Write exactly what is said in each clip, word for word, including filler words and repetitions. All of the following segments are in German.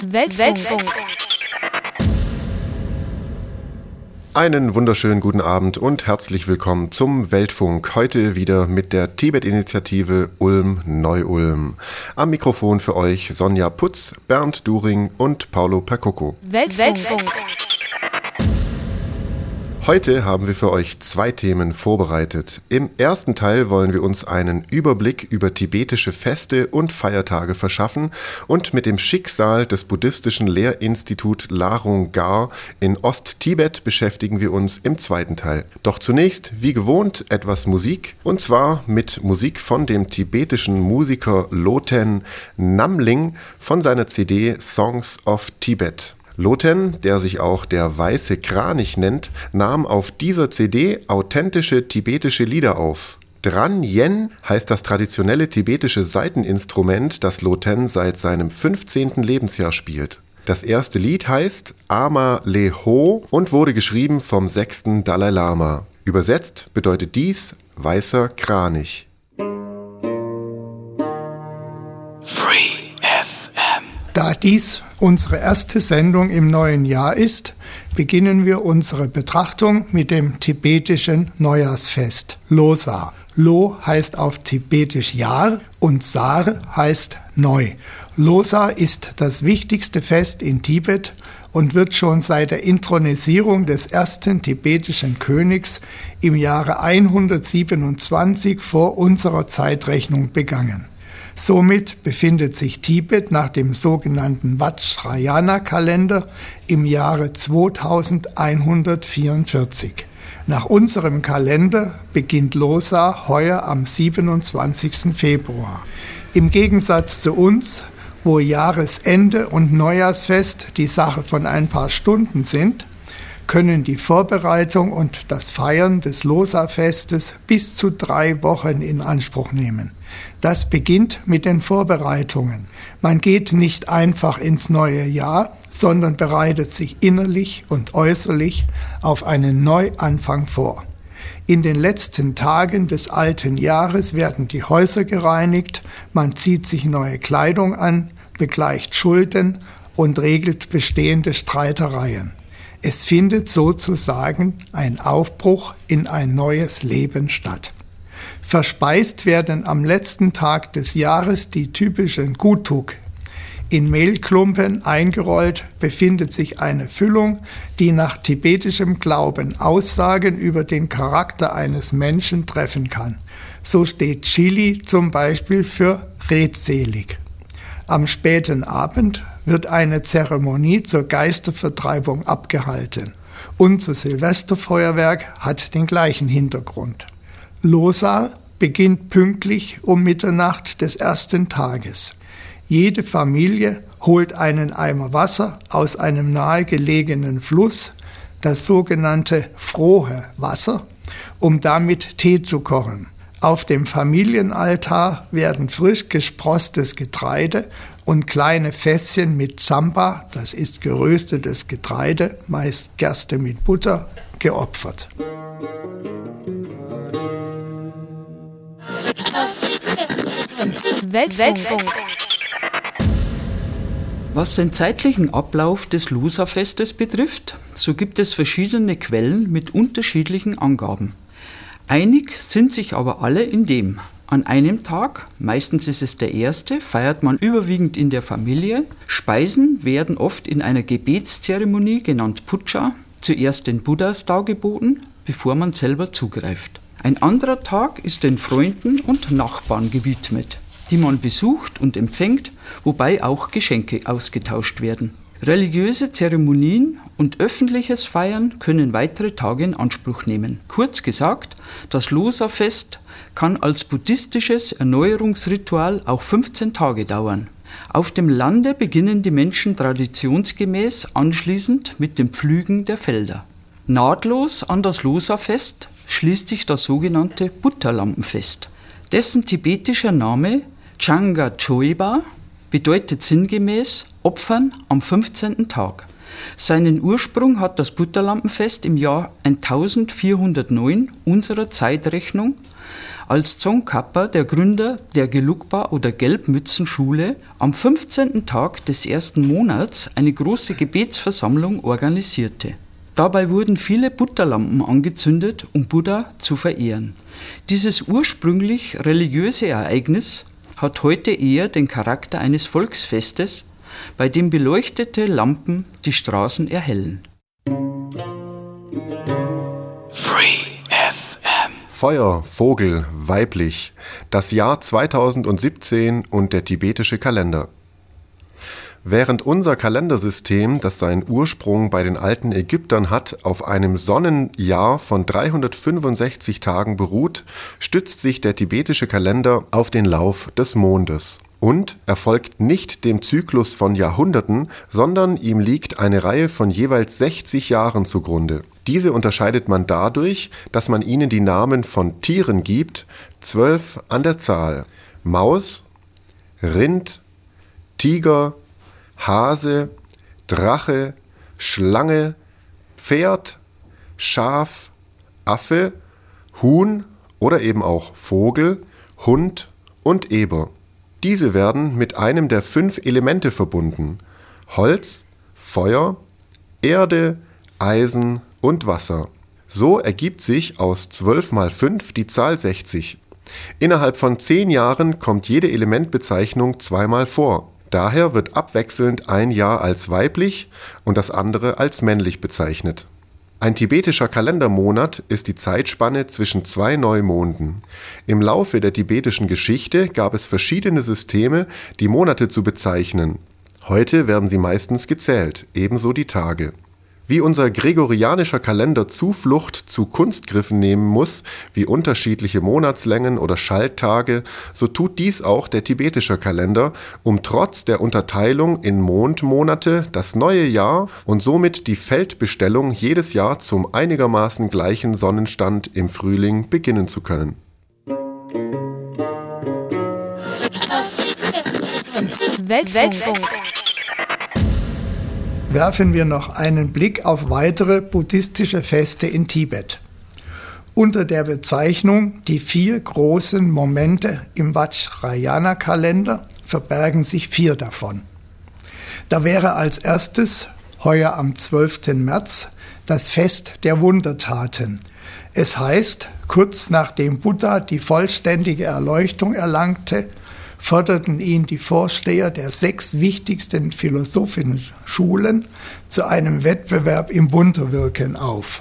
Weltfunk. Weltfunk. Einen wunderschönen guten Abend und herzlich willkommen zum Weltfunk. Heute wieder mit der Tibet-Initiative Ulm-Neu-Ulm. Am Mikrofon für euch Sonja Putz, Bernd During und Paolo Percocco. Weltfunk. Weltfunk. Heute haben wir für euch zwei Themen vorbereitet. Im ersten Teil wollen wir uns einen Überblick über tibetische Feste und Feiertage verschaffen und mit dem Schicksal des buddhistischen Lehrinstituts Larung Gar in Osttibet beschäftigen wir uns im zweiten Teil. Doch zunächst, wie gewohnt, etwas Musik, und zwar mit Musik von dem tibetischen Musiker Loten Namling von seiner C D Songs of Tibet. Loten, der sich auch der Weiße Kranich nennt, nahm auf dieser C D authentische tibetische Lieder auf. Dran Yen heißt das traditionelle tibetische Saiteninstrument, das Loten seit seinem fünfzehnten Lebensjahr spielt. Das erste Lied heißt Ama Le Ho und wurde geschrieben vom sechsten Dalai Lama. Übersetzt bedeutet dies Weißer Kranich. Da dies unsere erste Sendung im neuen Jahr ist, beginnen wir unsere Betrachtung mit dem tibetischen Neujahrsfest Losar. Lo heißt auf Tibetisch Jahr und Sar heißt neu. Losar ist das wichtigste Fest in Tibet und wird schon seit der Inthronisierung des ersten tibetischen Königs im Jahre hundertsiebenundzwanzig vor unserer Zeitrechnung begangen. Somit befindet sich Tibet nach dem sogenannten Vajrayana-Kalender im Jahre zweitausendeinhundertvierundvierzig. Nach unserem Kalender beginnt Losar heuer am siebenundzwanzigsten Februar. Im Gegensatz zu uns, wo Jahresende und Neujahrsfest die Sache von ein paar Stunden sind, können die Vorbereitung und das Feiern des Losar-Festes bis zu drei Wochen in Anspruch nehmen. Das beginnt mit den Vorbereitungen. Man geht nicht einfach ins neue Jahr, sondern bereitet sich innerlich und äußerlich auf einen Neuanfang vor. In den letzten Tagen des alten Jahres werden die Häuser gereinigt, man zieht sich neue Kleidung an, begleicht Schulden und regelt bestehende Streitereien. Es findet sozusagen ein Aufbruch in ein neues Leben statt. Verspeist werden am letzten Tag des Jahres die typischen Gutuk. In Mehlklumpen eingerollt befindet sich eine Füllung, die nach tibetischem Glauben Aussagen über den Charakter eines Menschen treffen kann. So steht Chili zum Beispiel für redselig. Am späten Abend wird eine Zeremonie zur Geistervertreibung abgehalten. Unser Silvesterfeuerwerk hat den gleichen Hintergrund. Losar beginnt pünktlich um Mitternacht des ersten Tages. Jede Familie holt einen Eimer Wasser aus einem nahegelegenen Fluss, das sogenannte frohe Wasser, um damit Tee zu kochen. Auf dem Familienaltar werden frisch gesprosstes Getreide und kleine Fässchen mit Samba, das ist geröstetes Getreide, meist Gerste mit Butter, geopfert. Weltfunk. Was den zeitlichen Ablauf des Losar-Festes betrifft, so gibt es verschiedene Quellen mit unterschiedlichen Angaben. Einig sind sich aber alle in dem: An einem Tag, meistens ist es der erste, feiert man überwiegend in der Familie. Speisen werden oft in einer Gebetszeremonie, genannt Puja, zuerst den Buddhas dargeboten, bevor man selber zugreift. Ein anderer Tag ist den Freunden und Nachbarn gewidmet, die man besucht und empfängt, wobei auch Geschenke ausgetauscht werden. Religiöse Zeremonien und öffentliches Feiern können weitere Tage in Anspruch nehmen. Kurz gesagt, das Losar-Fest kann als buddhistisches Erneuerungsritual auch fünfzehn Tage dauern. Auf dem Lande beginnen die Menschen traditionsgemäß anschließend mit dem Pflügen der Felder. Nahtlos an das Losar-Fest schließt sich das sogenannte Buddha-Lampenfest. Dessen tibetischer Name Changa Choiba bedeutet sinngemäß Opfern am fünfzehnten Tag. Seinen Ursprung hat das Butterlampenfest im Jahr eintausendvierhundertneun unserer Zeitrechnung, als Tsongkhapa, der Gründer der Gelugpa oder Gelbmützenschule, am fünfzehnten Tag des ersten Monats eine große Gebetsversammlung organisierte. Dabei wurden viele Butterlampen angezündet, um Buddha zu verehren. Dieses ursprünglich religiöse Ereignis hat heute eher den Charakter eines Volksfestes, bei dem beleuchtete Lampen die Straßen erhellen. Free F M. Feuer, Vogel, weiblich. Das Jahr zweitausendsiebzehn und der tibetische Kalender. Während unser Kalendersystem, das seinen Ursprung bei den alten Ägyptern hat, auf einem Sonnenjahr von dreihundertfünfundsechzig Tagen beruht, stützt sich der tibetische Kalender auf den Lauf des Mondes. Und er folgt nicht dem Zyklus von Jahrhunderten, sondern ihm liegt eine Reihe von jeweils sechzig Jahren zugrunde. Diese unterscheidet man dadurch, dass man ihnen die Namen von Tieren gibt, zwölf an der Zahl: Maus, Rind, Tiger, Hase, Drache, Schlange, Pferd, Schaf, Affe, Huhn oder eben auch Vogel, Hund und Eber. Diese werden mit einem der fünf Elemente verbunden: Holz, Feuer, Erde, Eisen und Wasser. So ergibt sich aus zwölf mal fünf die Zahl sechzig. Innerhalb von zehn Jahren kommt jede Elementbezeichnung zweimal vor. Daher wird abwechselnd ein Jahr als weiblich und das andere als männlich bezeichnet. Ein tibetischer Kalendermonat ist die Zeitspanne zwischen zwei Neumonden. Im Laufe der tibetischen Geschichte gab es verschiedene Systeme, die Monate zu bezeichnen. Heute werden sie meistens gezählt, ebenso die Tage. Wie unser gregorianischer Kalender Zuflucht zu Kunstgriffen nehmen muss, wie unterschiedliche Monatslängen oder Schalttage, so tut dies auch der tibetische Kalender, um trotz der Unterteilung in Mondmonate das neue Jahr und somit die Feldbestellung jedes Jahr zum einigermaßen gleichen Sonnenstand im Frühling beginnen zu können. Weltfunk. Werfen wir noch einen Blick auf weitere buddhistische Feste in Tibet. Unter der Bezeichnung die vier großen Momente im Vajrayana-Kalender verbergen sich vier davon. Da wäre als erstes, heuer am zwölften März, das Fest der Wundertaten. Es heißt, kurz nachdem Buddha die vollständige Erleuchtung erlangte, forderten ihn die Vorsteher der sechs wichtigsten philosophischen Schulen zu einem Wettbewerb im Wunderwirken auf.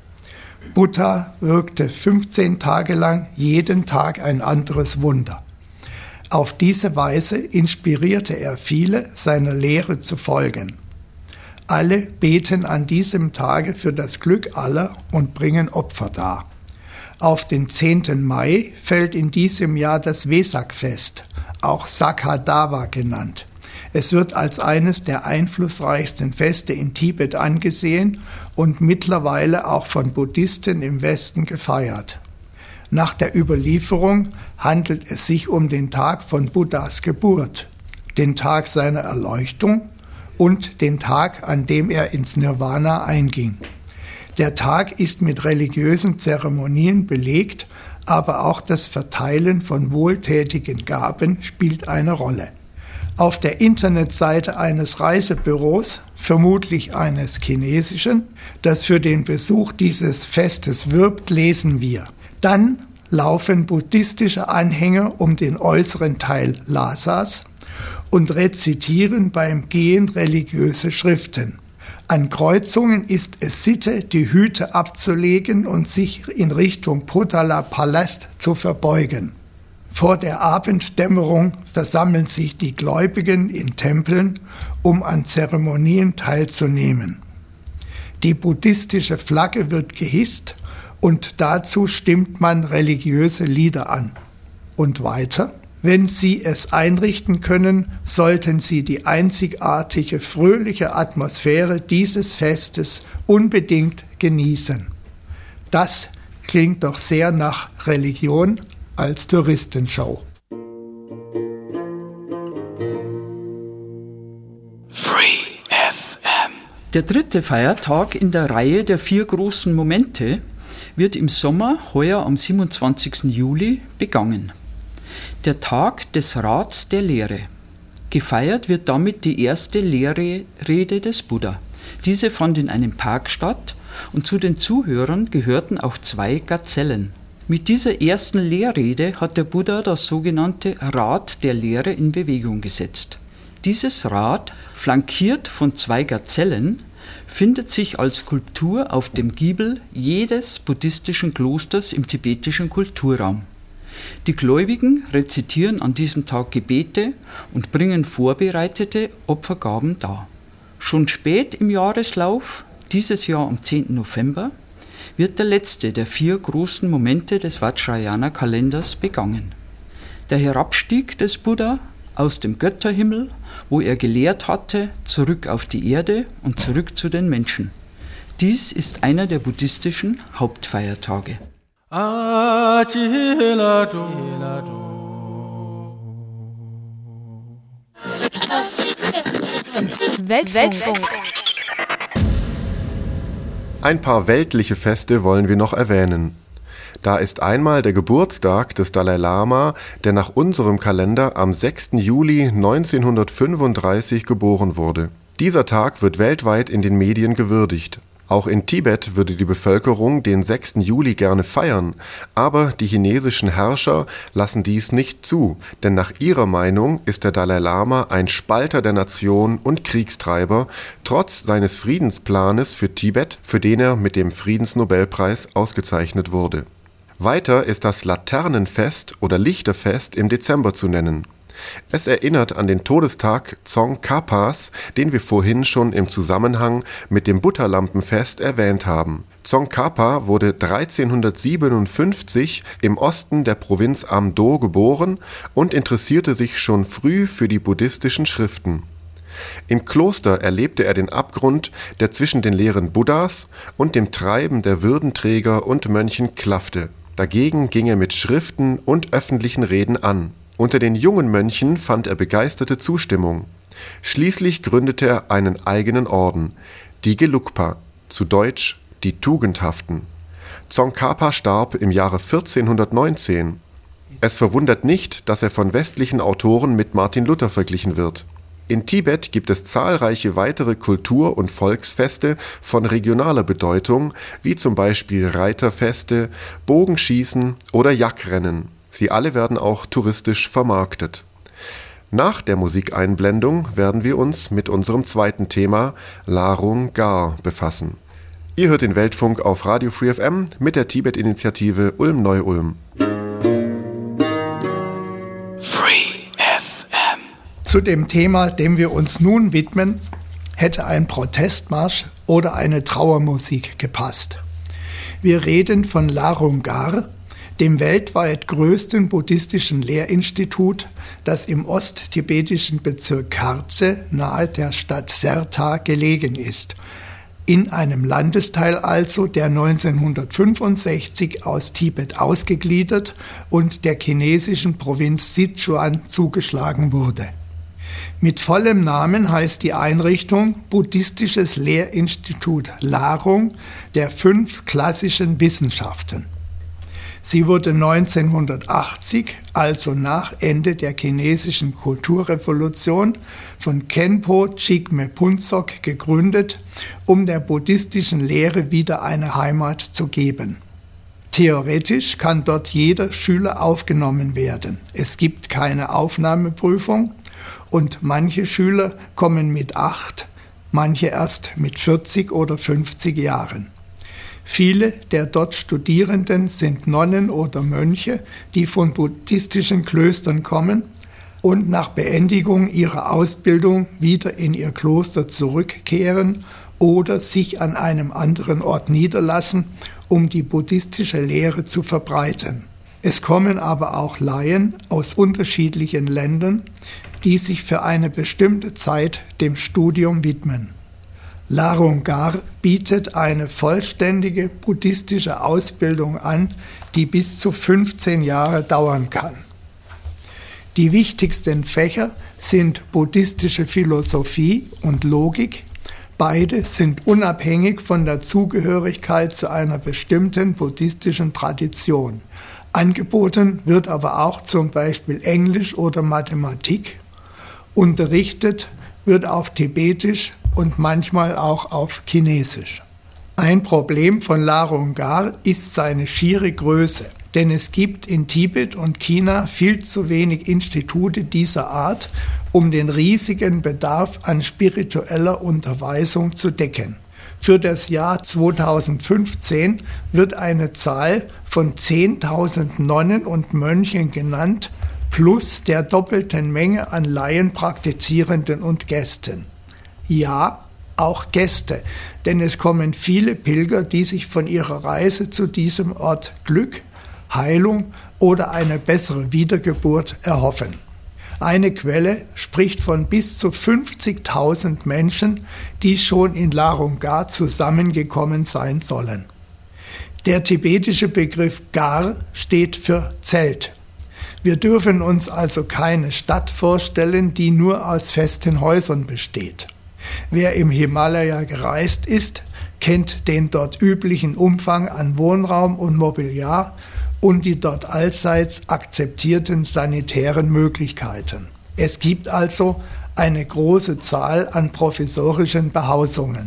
Buddha wirkte fünfzehn Tage lang jeden Tag ein anderes Wunder. Auf diese Weise inspirierte er viele, seiner Lehre zu folgen. Alle beten an diesem Tage für das Glück aller und bringen Opfer dar. Auf den zehnten Mai fällt in diesem Jahr das Vesak-Fest, auch Sakadawa genannt. Es wird als eines der einflussreichsten Feste in Tibet angesehen und mittlerweile auch von Buddhisten im Westen gefeiert. Nach der Überlieferung handelt es sich um den Tag von Buddhas Geburt, den Tag seiner Erleuchtung und den Tag, an dem er ins Nirvana einging. Der Tag ist mit religiösen Zeremonien belegt, aber auch das Verteilen von wohltätigen Gaben spielt eine Rolle. Auf der Internetseite eines Reisebüros, vermutlich eines chinesischen, das für den Besuch dieses Festes wirbt, lesen wir: Dann laufen buddhistische Anhänger um den äußeren Teil Lhasas und rezitieren beim Gehen religiöse Schriften. An Kreuzungen ist es Sitte, die Hüte abzulegen und sich in Richtung Potala-Palast zu verbeugen. Vor der Abenddämmerung versammeln sich die Gläubigen in Tempeln, um an Zeremonien teilzunehmen. Die buddhistische Flagge wird gehisst und dazu stimmt man religiöse Lieder an. Und weiter: Wenn Sie es einrichten können, sollten Sie die einzigartige, fröhliche Atmosphäre dieses Festes unbedingt genießen. Das klingt doch sehr nach Religion als Touristenshow. Free F M. Der dritte Feiertag in der Reihe der vier großen Momente wird im Sommer heuer am siebenundzwanzigsten Juli begangen. Der Tag des Rats der Lehre. Gefeiert wird damit die erste Lehrrede des Buddha. Diese fand in einem Park statt und zu den Zuhörern gehörten auch zwei Gazellen. Mit dieser ersten Lehrrede hat der Buddha das sogenannte Rad der Lehre in Bewegung gesetzt. Dieses Rad, flankiert von zwei Gazellen, findet sich als Skulptur auf dem Giebel jedes buddhistischen Klosters im tibetischen Kulturraum. Die Gläubigen rezitieren an diesem Tag Gebete und bringen vorbereitete Opfergaben dar. Schon spät im Jahreslauf, dieses Jahr am zehnten November, wird der letzte der vier großen Momente des Vajrayana-Kalenders begangen. Der Herabstieg des Buddha aus dem Götterhimmel, wo er gelehrt hatte, zurück auf die Erde und zurück zu den Menschen. Dies ist einer der buddhistischen Hauptfeiertage. Weltfunk. Ein paar weltliche Feste wollen wir noch erwähnen. Da ist einmal der Geburtstag des Dalai Lama, der nach unserem Kalender am sechsten Juli neunzehnhundertfünfunddreißig geboren wurde. Dieser Tag wird weltweit in den Medien gewürdigt. Auch in Tibet würde die Bevölkerung den sechsten Juli gerne feiern, aber die chinesischen Herrscher lassen dies nicht zu, denn nach ihrer Meinung ist der Dalai Lama ein Spalter der Nation und Kriegstreiber, trotz seines Friedensplanes für Tibet, für den er mit dem Friedensnobelpreis ausgezeichnet wurde. Weiter ist das Laternenfest oder Lichterfest im Dezember zu nennen. Es erinnert an den Todestag Tsongkhapas, den wir vorhin schon im Zusammenhang mit dem Butterlampenfest erwähnt haben. Tsongkhapa wurde dreizehnhundertsiebenundfünfzig im Osten der Provinz Amdo geboren und interessierte sich schon früh für die buddhistischen Schriften. Im Kloster erlebte er den Abgrund, der zwischen den Lehren Buddhas und dem Treiben der Würdenträger und Mönchen klaffte. Dagegen ging er mit Schriften und öffentlichen Reden an. Unter den jungen Mönchen fand er begeisterte Zustimmung. Schließlich gründete er einen eigenen Orden, die Gelugpa, zu Deutsch die Tugendhaften. Tsongkhapa starb im Jahre vierzehnhundertneunzehn. Es verwundert nicht, dass er von westlichen Autoren mit Martin Luther verglichen wird. In Tibet gibt es zahlreiche weitere Kultur- und Volksfeste von regionaler Bedeutung, wie zum Beispiel Reiterfeste, Bogenschießen oder Yakrennen. Sie alle werden auch touristisch vermarktet. Nach der Musikeinblendung werden wir uns mit unserem zweiten Thema Larung Gar befassen. Ihr hört den Weltfunk auf Radio Free F M mit der Tibet-Initiative Ulm-Neu-Ulm. Free F M. Zu dem Thema, dem wir uns nun widmen, hätte ein Protestmarsch oder eine Trauermusik gepasst. Wir reden von Larung Gar, dem weltweit größten buddhistischen Lehrinstitut, das im osttibetischen Bezirk Khartse nahe der Stadt Serta gelegen ist. In einem Landesteil also, der neunzehnhundertfünfundsechzig aus Tibet ausgegliedert und der chinesischen Provinz Sichuan zugeschlagen wurde. Mit vollem Namen heißt die Einrichtung Buddhistisches Lehrinstitut Larung der fünf klassischen Wissenschaften. Sie wurde neunzehnhundertachtzig, also nach Ende der chinesischen Kulturrevolution, von Khenpo Chikme Phuntsok gegründet, um der buddhistischen Lehre wieder eine Heimat zu geben. Theoretisch kann dort jeder Schüler aufgenommen werden. Es gibt keine Aufnahmeprüfung und manche Schüler kommen mit acht, manche erst mit vierzig oder fünfzig Jahren. Viele der dort Studierenden sind Nonnen oder Mönche, die von buddhistischen Klöstern kommen und nach Beendigung ihrer Ausbildung wieder in ihr Kloster zurückkehren oder sich an einem anderen Ort niederlassen, um die buddhistische Lehre zu verbreiten. Es kommen aber auch Laien aus unterschiedlichen Ländern, die sich für eine bestimmte Zeit dem Studium widmen. Larung Gar bietet eine vollständige buddhistische Ausbildung an, die bis zu fünfzehn Jahre dauern kann. Die wichtigsten Fächer sind buddhistische Philosophie und Logik, Beide sind unabhängig von der Zugehörigkeit zu einer bestimmten buddhistischen Tradition. Angeboten wird aber auch zum Beispiel Englisch oder Mathematik. Unterrichtet wird auf Tibetisch und manchmal auch auf Chinesisch. Ein Problem von Larungar ist seine schiere Größe, denn es gibt in Tibet und China viel zu wenig Institute dieser Art, um den riesigen Bedarf an spiritueller Unterweisung zu decken. Für das Jahr zweitausendfünfzehn wird eine Zahl von zehntausend Nonnen und Mönchen genannt, plus der doppelten Menge an Laienpraktizierenden und Gästen. Ja, auch Gäste, denn es kommen viele Pilger, die sich von ihrer Reise zu diesem Ort Glück, Heilung oder eine bessere Wiedergeburt erhoffen. Eine Quelle spricht von bis zu fünfzigtausend Menschen, die schon in Larungar zusammengekommen sein sollen. Der tibetische Begriff Gar steht für Zelt. Wir dürfen uns also keine Stadt vorstellen, die nur aus festen Häusern besteht. Wer im Himalaya gereist ist, kennt den dort üblichen Umfang an Wohnraum und Mobiliar und die dort allseits akzeptierten sanitären Möglichkeiten. Es gibt also eine große Zahl an provisorischen Behausungen.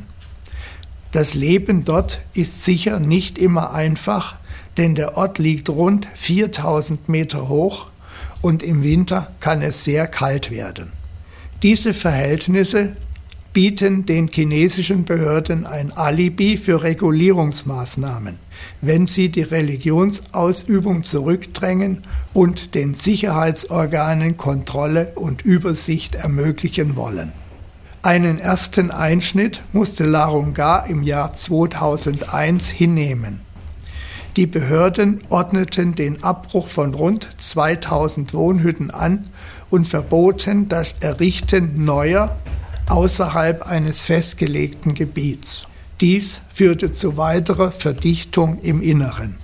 Das Leben dort ist sicher nicht immer einfach, denn der Ort liegt rund viertausend Meter hoch und im Winter kann es sehr kalt werden. Diese Verhältnisse bieten den chinesischen Behörden ein Alibi für Regulierungsmaßnahmen, wenn sie die Religionsausübung zurückdrängen und den Sicherheitsorganen Kontrolle und Übersicht ermöglichen wollen. Einen ersten Einschnitt musste Larungar im Jahr zweitausendeins hinnehmen. Die Behörden ordneten den Abbruch von rund zweitausend Wohnhütten an und verboten das Errichten neuer, außerhalb eines festgelegten Gebiets. Dies führte zu weiterer Verdichtung im Inneren.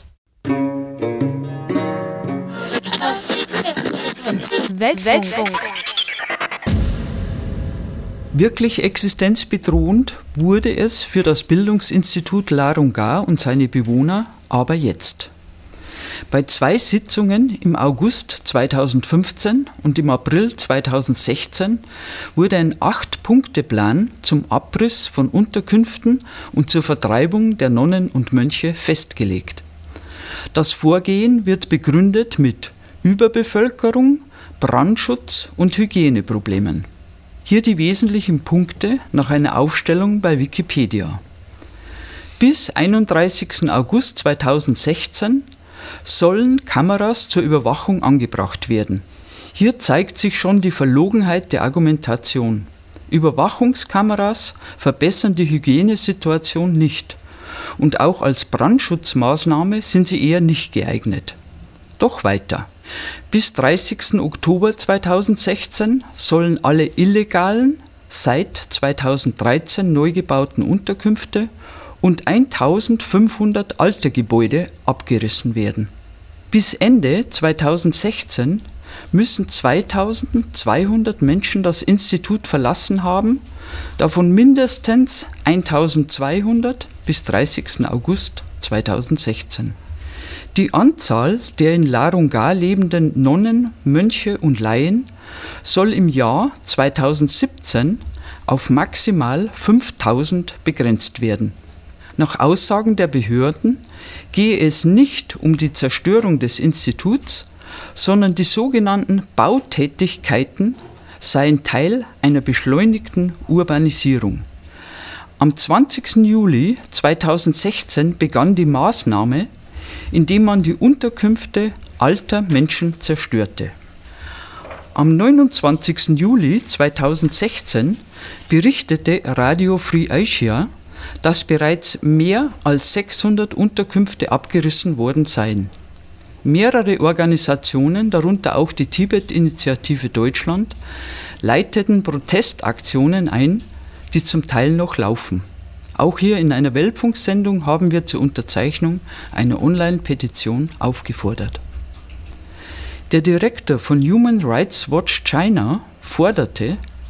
Weltfunk. Wirklich existenzbedrohend wurde es für das Bildungsinstitut Larungar und seine Bewohner aber jetzt. Bei zwei Sitzungen im August zweitausendfünfzehn und im April zweitausendsechzehn wurde ein Acht-Punkte-Plan zum Abriss von Unterkünften und zur Vertreibung der Nonnen und Mönche festgelegt. Das Vorgehen wird begründet mit Überbevölkerung, Brandschutz und Hygieneproblemen. Hier die wesentlichen Punkte nach einer Aufstellung bei Wikipedia. Bis einunddreißigsten August zweitausendsechzehn sollen Kameras zur Überwachung angebracht werden. Hier zeigt sich schon die Verlogenheit der Argumentation. Überwachungskameras verbessern die Hygienesituation nicht und auch als Brandschutzmaßnahme sind sie eher nicht geeignet. Doch weiter. Bis dreißigsten Oktober zweitausendsechzehn sollen alle illegalen, seit zweitausenddreizehn neu gebauten Unterkünfte und eintausendfünfhundert alte Gebäude abgerissen werden. Bis Ende zweitausendsechzehn müssen zweitausendzweihundert Menschen das Institut verlassen haben, davon mindestens eintausendzweihundert bis dreißigsten August zweitausendsechzehn. Die Anzahl der in Larungar lebenden Nonnen, Mönche und Laien soll im Jahr zweitausendsiebzehn auf maximal fünftausend begrenzt werden. Nach Aussagen der Behörden gehe es nicht um die Zerstörung des Instituts, sondern die sogenannten Bautätigkeiten seien Teil einer beschleunigten Urbanisierung. Am zwanzigsten Juli zweitausendsechzehn begann die Maßnahme, indem man die Unterkünfte alter Menschen zerstörte. Am neunundzwanzigsten Juli zweitausendsechzehn berichtete Radio Free Asia, dass bereits mehr als sechshundert Unterkünfte abgerissen worden seien. Mehrere Organisationen, darunter auch die Tibet-Initiative Deutschland, leiteten Protestaktionen ein, die zum Teil noch laufen. Auch hier in einer Weltfunksendung haben wir zur Unterzeichnung einer Online-Petition aufgefordert. Der Direktor von Human Rights Watch China forderte,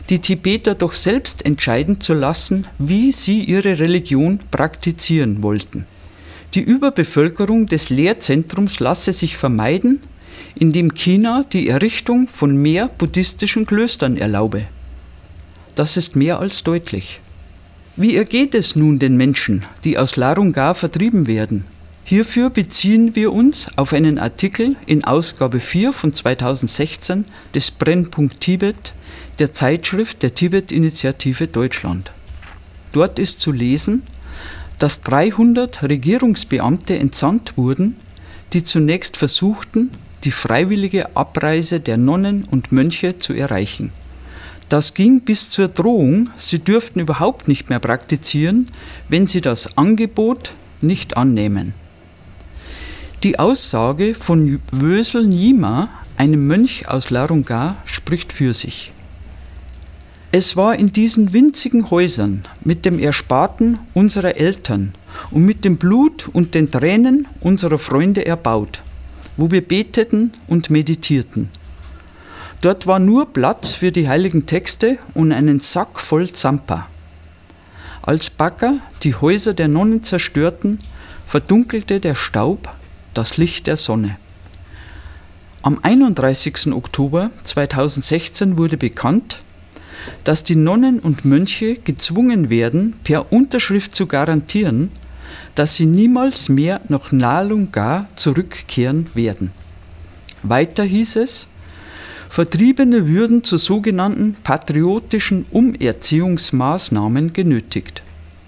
die Tibeter doch selbst entscheiden zu lassen, wie sie ihre Religion praktizieren wollten. Die Überbevölkerung des Lehrzentrums lasse sich vermeiden, indem China die Errichtung von mehr buddhistischen Klöstern erlaube. Das ist mehr als deutlich. Wie ergeht es nun den Menschen, die aus Larungar vertrieben werden? Hierfür beziehen wir uns auf einen Artikel in Ausgabe vier von zweitausendsechzehn des Brennpunkt Tibet, der Zeitschrift der Tibet-Initiative Deutschland. Dort ist zu lesen, dass dreihundert Regierungsbeamte entsandt wurden, die zunächst versuchten, die freiwillige Abreise der Nonnen und Mönche zu erreichen. Das ging bis zur Drohung, sie dürften überhaupt nicht mehr praktizieren, wenn sie das Angebot nicht annehmen. Die Aussage von Wösel Nyima, einem Mönch aus Larungar, spricht für sich. Es war in diesen winzigen Häusern mit dem Ersparten unserer Eltern und mit dem Blut und den Tränen unserer Freunde erbaut, wo wir beteten und meditierten. Dort war nur Platz für die heiligen Texte und einen Sack voll Zampa. Als Bagger die Häuser der Nonnen zerstörten, verdunkelte der Staub das Licht der Sonne. Am einunddreißigsten Oktober zweitausendsechzehn wurde bekannt, dass die Nonnen und Mönche gezwungen werden, per Unterschrift zu garantieren, dass sie niemals mehr nach Larungar zurückkehren werden. Weiter hieß es, Vertriebene würden zu sogenannten patriotischen Umerziehungsmaßnahmen genötigt.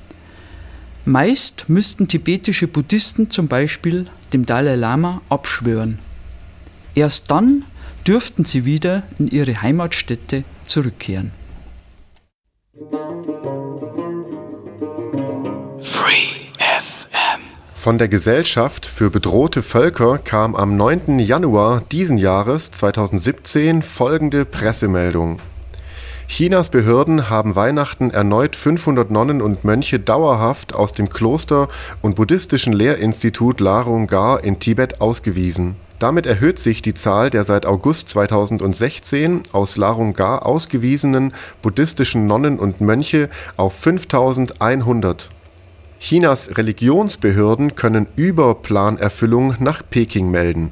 Meist müssten tibetische Buddhisten zum Beispiel dem Dalai Lama abschwören. Erst dann dürften sie wieder in ihre Heimatstätte zurückkehren. Free F M. Von der Gesellschaft für bedrohte Völker kam am neunten Januar diesen Jahres zweitausendsiebzehn folgende Pressemeldung. Chinas Behörden haben Weihnachten erneut fünfhundert Nonnen und Mönche dauerhaft aus dem Kloster und buddhistischen Lehrinstitut Larungar in Tibet ausgewiesen. Damit erhöht sich die Zahl der seit August zweitausendsechzehn aus Larungar ausgewiesenen buddhistischen Nonnen und Mönche auf fünftausendeinhundert. Chinas Religionsbehörden können Überplanerfüllung nach Peking melden.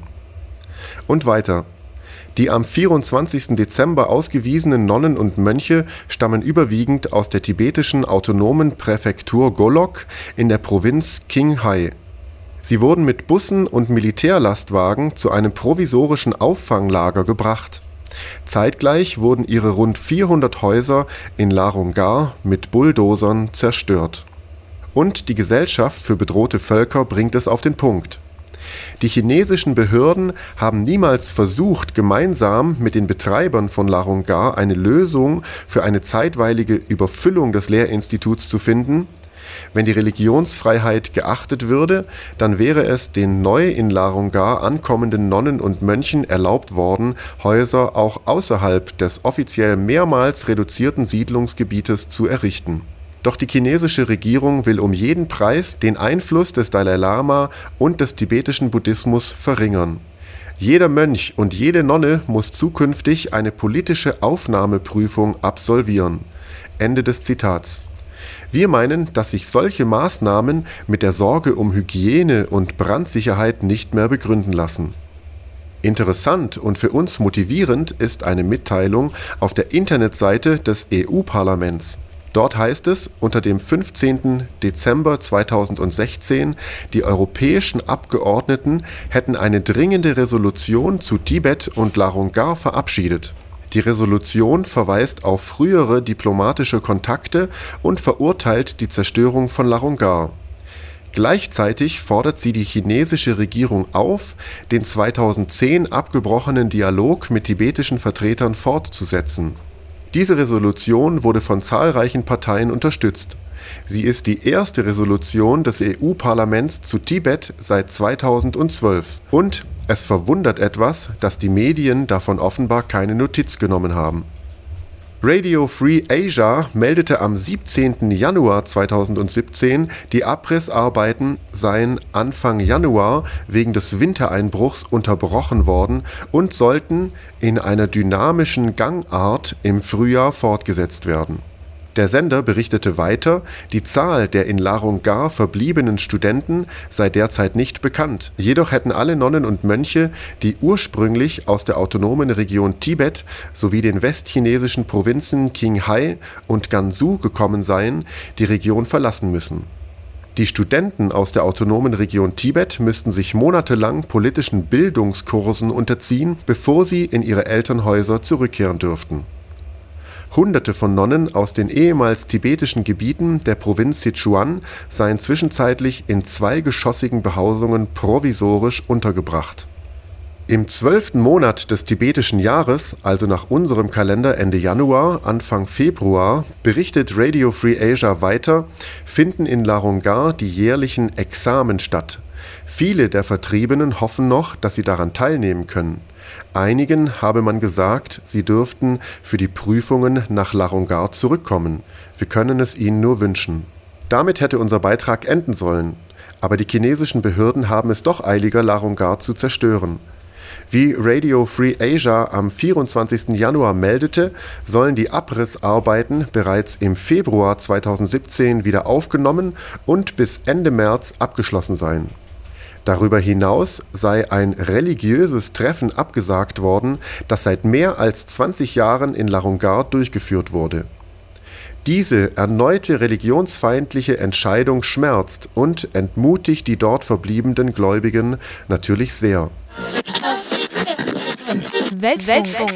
Und weiter. Die am vierundzwanzigsten Dezember ausgewiesenen Nonnen und Mönche stammen überwiegend aus der tibetischen autonomen Präfektur Golok in der Provinz Qinghai. Sie wurden mit Bussen und Militärlastwagen zu einem provisorischen Auffanglager gebracht. Zeitgleich wurden ihre rund vierhundert Häuser in Larungar mit Bulldozern zerstört. Und die Gesellschaft für bedrohte Völker bringt es auf den Punkt. Die chinesischen Behörden haben niemals versucht, gemeinsam mit den Betreibern von Larungar eine Lösung für eine zeitweilige Überfüllung des Lehrinstituts zu finden. Wenn die Religionsfreiheit geachtet würde, dann wäre es den neu in Larungar ankommenden Nonnen und Mönchen erlaubt worden, Häuser auch außerhalb des offiziell mehrmals reduzierten Siedlungsgebietes zu errichten. Doch die chinesische Regierung will um jeden Preis den Einfluss des Dalai Lama und des tibetischen Buddhismus verringern. Jeder Mönch und jede Nonne muss zukünftig eine politische Aufnahmeprüfung absolvieren. Ende des Zitats. Wir meinen, dass sich solche Maßnahmen mit der Sorge um Hygiene und Brandsicherheit nicht mehr begründen lassen. Interessant und für uns motivierend ist eine Mitteilung auf der Internetseite des E U-Parlaments. Dort heißt es unter dem fünfzehnten Dezember zweitausendsechzehn, die europäischen Abgeordneten hätten eine dringende Resolution zu Tibet und Larungar verabschiedet. Die Resolution verweist auf frühere diplomatische Kontakte und verurteilt die Zerstörung von Larungar. Gleichzeitig fordert sie die chinesische Regierung auf, den zweitausendzehn abgebrochenen Dialog mit tibetischen Vertretern fortzusetzen. Diese Resolution wurde von zahlreichen Parteien unterstützt. Sie ist die erste Resolution des E U-Parlaments zu Tibet seit zweitausendzwölf. Und es verwundert etwas, dass die Medien davon offenbar keine Notiz genommen haben. Radio Free Asia meldete am siebzehnten Januar zweitausendsiebzehn, die Abrissarbeiten seien Anfang Januar wegen des Wintereinbruchs unterbrochen worden und sollten in einer dynamischen Gangart im Frühjahr fortgesetzt werden. Der Sender berichtete weiter, die Zahl der in Larungar verbliebenen Studenten sei derzeit nicht bekannt. Jedoch hätten alle Nonnen und Mönche, die ursprünglich aus der autonomen Region Tibet sowie den westchinesischen Provinzen Qinghai und Gansu gekommen seien, die Region verlassen müssen. Die Studenten aus der autonomen Region Tibet müssten sich monatelang politischen Bildungskursen unterziehen, bevor sie in ihre Elternhäuser zurückkehren dürften. Hunderte von Nonnen aus den ehemals tibetischen Gebieten der Provinz Sichuan seien zwischenzeitlich in zweigeschossigen Behausungen provisorisch untergebracht. Im zwölften Monat des tibetischen Jahres, also nach unserem Kalender Ende Januar, Anfang Februar, berichtet Radio Free Asia weiter, finden in Larungar die jährlichen Examen statt. Viele der Vertriebenen hoffen noch, dass sie daran teilnehmen können. Einigen habe man gesagt, sie dürften für die Prüfungen nach Larungar zurückkommen. Wir können es ihnen nur wünschen. Damit hätte unser Beitrag enden sollen. Aber die chinesischen Behörden haben es doch eiliger, Larungar zu zerstören. Wie Radio Free Asia am vierundzwanzigsten Januar meldete, sollen die Abrissarbeiten bereits im Februar zweitausendsiebzehn wieder aufgenommen und bis Ende März abgeschlossen sein. Darüber hinaus sei ein religiöses Treffen abgesagt worden, das seit mehr als zwanzig Jahren in Larungar durchgeführt wurde. Diese erneute religionsfeindliche Entscheidung schmerzt und entmutigt die dort verbliebenen Gläubigen natürlich sehr. Weltfunk.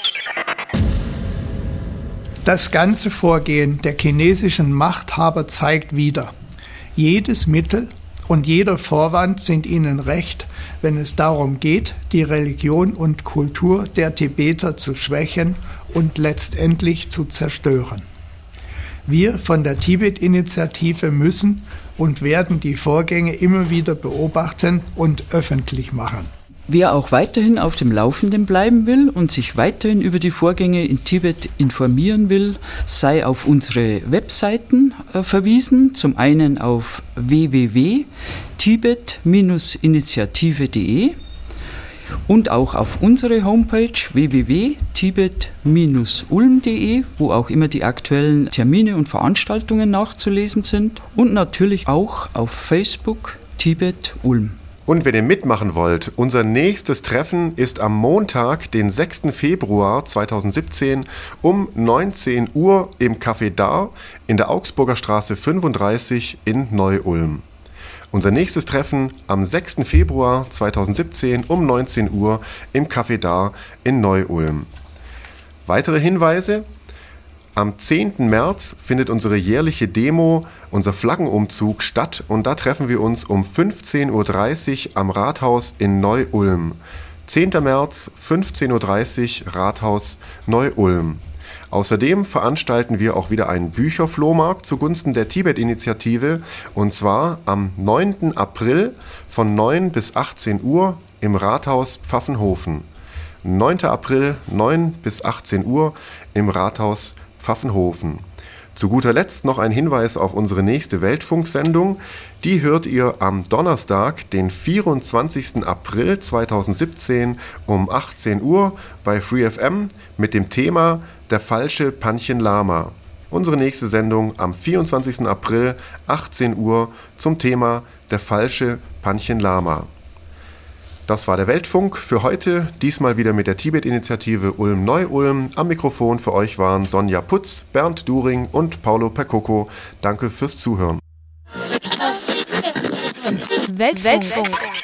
Das ganze Vorgehen der chinesischen Machthaber zeigt wieder, jedes Mittel und jeder Vorwand sind ihnen recht, wenn es darum geht, die Religion und Kultur der Tibeter zu schwächen und letztendlich zu zerstören. Wir von der Tibet-Initiative müssen und werden die Vorgänge immer wieder beobachten und öffentlich machen. Wer auch weiterhin auf dem Laufenden bleiben will und sich weiterhin über die Vorgänge in Tibet informieren will, sei auf unsere Webseiten äh, verwiesen. Zum einen auf w w w punkt tibet initiative punkt de und auch auf unsere Homepage w w w punkt tibet ulm punkt de, wo auch immer die aktuellen Termine und Veranstaltungen nachzulesen sind, und natürlich auch auf Facebook Tibet Ulm. Und wenn ihr mitmachen wollt, unser nächstes Treffen ist am Montag, den sechsten Februar zweitausendsiebzehn um neunzehn Uhr im Café Dar in der Augsburger Straße fünfunddreißig in Neu-Ulm. Unser nächstes Treffen am sechsten Februar zweitausendsiebzehn um neunzehn Uhr im Café Dar in Neu-Ulm. Weitere Hinweise: Am zehnten März findet unsere jährliche Demo, unser Flaggenumzug statt, und da treffen wir uns um fünfzehn Uhr dreißig am Rathaus in Neu-Ulm. zehnten März, fünfzehn Uhr dreißig, Rathaus Neu-Ulm. Außerdem veranstalten wir auch wieder einen Bücherflohmarkt zugunsten der Tibet-Initiative, und zwar am neunten April von neun bis achtzehn Uhr im Rathaus Pfaffenhofen. neunten April, neun bis achtzehn Uhr im Rathaus Pfaffenhofen. Zu guter Letzt noch ein Hinweis auf unsere nächste Weltfunksendung. Die hört ihr am Donnerstag, den vierundzwanzigsten April zweitausendsiebzehn um achtzehn Uhr bei Free F M mit dem Thema Der falsche Panchen Lama. Unsere nächste Sendung am vierundzwanzigsten April achtzehn Uhr zum Thema Der falsche Panchen Lama. Das war der Weltfunk für heute, diesmal wieder mit der Tibet-Initiative Ulm-Neu-Ulm. Am Mikrofon für euch waren Sonja Putz, Bernd During und Paulo Percoco. Danke fürs Zuhören. Weltfunk. Weltfunk.